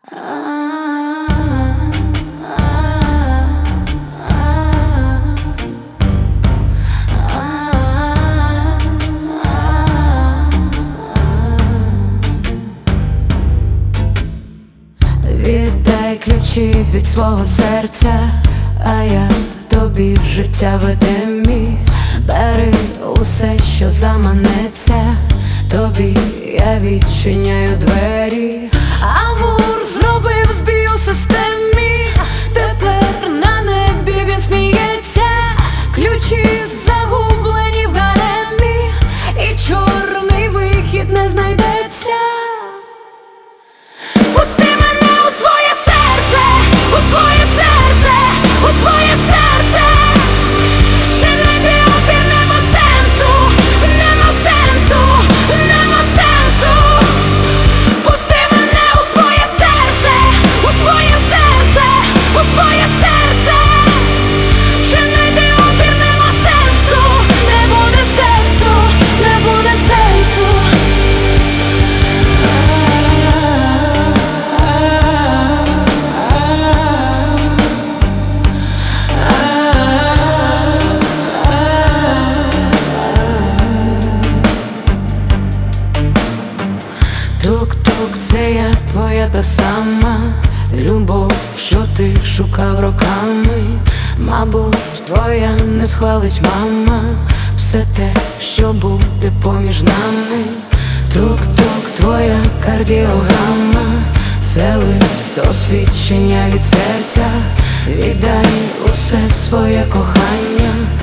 Віддай ключі від свого серця, а я тобі в життя ведемі. Бери усе, що заманеться, тобі я відчиняю двері. Амур зробив збій у системі, тепер на небі він сміється. Ключі загублені в гаремі, і чорний вихід не знайдеться. Пусти мене у своє серце, у своє серце, у своє серце. Чинити опір нема сенсу, нема сенсу, нема сенсу. Пусти мене у своє серце, у своє серце, у своє серце. Чинити опір нема сенсу, не буде сенсу, не буде сенсу. Тук-тук, це я твоя та сама любов, що ти шукав роками. Мабуть, твоя не схвалить мама все те, що буде поміж нами. Тук-тук, твоя кардіограма, це лист освідчення від серця. Віддай усе своє кохання,